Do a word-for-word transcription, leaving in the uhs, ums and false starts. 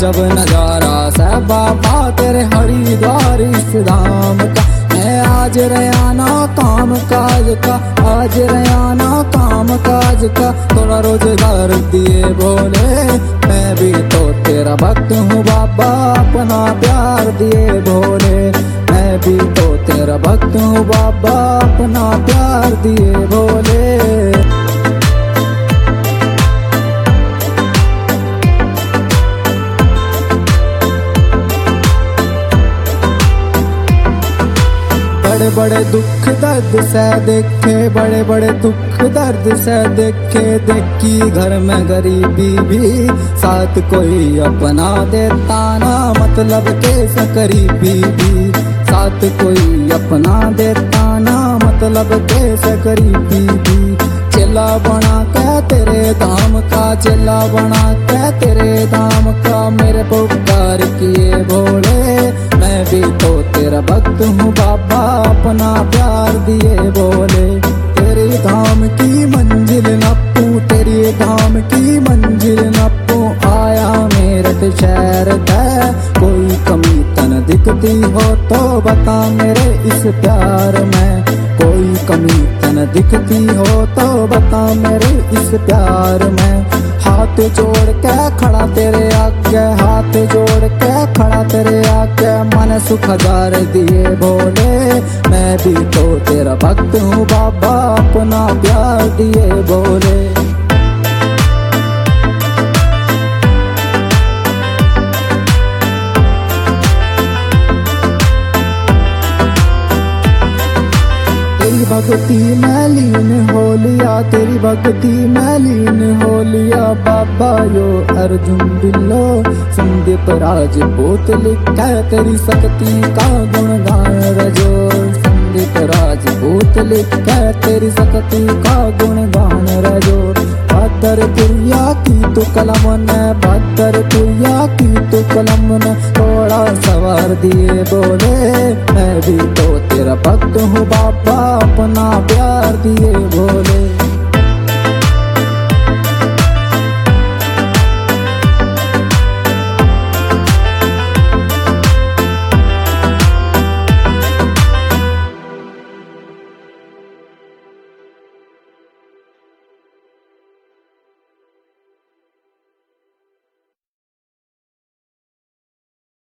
गजब नजारा से बाबा तेरे हरिद्वार इस धाम का। मैं आज रयाना काम काज का, आज रयाना काम काज का, थोड़ा रोजगार दिए भोले। मैं भी तो तेरा भक्त हूँ बाबा, अपना प्यार दिए भोले। मैं भी तो तेरा भक्त हूँ बाबा, अपना प्यार दिए भोले। बड़े बड़े दुख दर्द से देखे, बड़े बड़े दुख दर्द से देखे, देखी घर में गरीबी भी, साथ कोई अपना देता ना, मतलब कैसे करीबी भी, साथ कोई अपना देता ना, मतलब कैसे करीबी भी। चेला बना के तेरे धाम का, चेला बना के तेरे धाम का, मेरे पुकार किए भोले। मैं भी तो तेरा भक्त हूँ बाबा, अपना प्यार दिए भोले। तेरे धाम की मंजिल नप्पू, तेरे धाम की मंजिल नप्पू, आया मेरठ शहर है। कोई कमी तन दिखती हो तो बता मेरे इस प्यार में, कोई कमी तन दिखती हो तो बता मेरे इस प्यार में। हाथ जोड़ के खड़ा तेरे आगे, हाथ जोड़ के खड़ा तेरे आगे, मन सुख हजार दिए भोले। मैं भी तो तेरा भक्त हूँ बाबा, अपना प्यार दिए भोले। तेरी भक्ति में लीन हो लिया, तेरी भक्ति में लीन हो लिया बाबा। यो अर्जुन बिल्लो संदीप राजपूत लिखा तेरी शक्ति का गुणगान रजो। संदीप राजपूत लिखा तेरी शक्ति का गुणगान रजो। बहत्तर पुरिया की तू कलम ने, बहत्तर पुरिया की तू कलम ने, थोड़ा सवार दिए बोले। मैं भी तो तेरा भक्त हूँ बाबा, अपना प्यार दिए भोले।